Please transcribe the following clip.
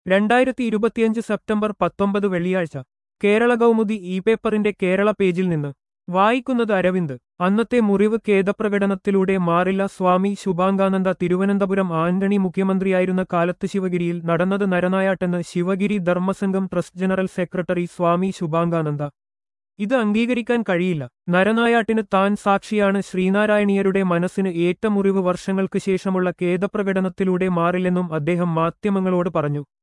2025 September 19 വെള്ളിയാഴ്ച Kerala Kaumudi E പേപ്പറിന്റെ കേരള പേജിൽ നിന്ന് വായിക്കുന്നത് അരവിന്ദ്. അന്നത്തെ മുറിവ് ഖേദപ്രകടനത്തിലൂടെ മാറില്ല സ്വാമി ശുഭാംഗാനന്ദ. തിരുവനന്തപുരം ആന്റണി മുഖ്യമന്ത്രിയായിരുന്ന കാലത്ത് ശിവഗിരിയിൽ നടന്നത് നരനായാട്ടെന്ന് Sivagiri Dharmasangham trust general secretary Swami Subhangananda. ഇത് അംഗീകരിക്കാൻ കഴിയില്ല. നരനായാട്ടിന് താൻ സാക്ഷിയാണ്. ശ്രീനാരായണീയരുടെ മനസ്സിന് ഏറ്റ മുറിവ് വർഷങ്ങൾക്ക് ശേഷമുള്ള ഖേദപ്രകടനത്തിലൂടെ മാറില്ലെന്നും അദ്ദേഹം മാധ്യമങ്ങളോട് പറഞ്ഞു.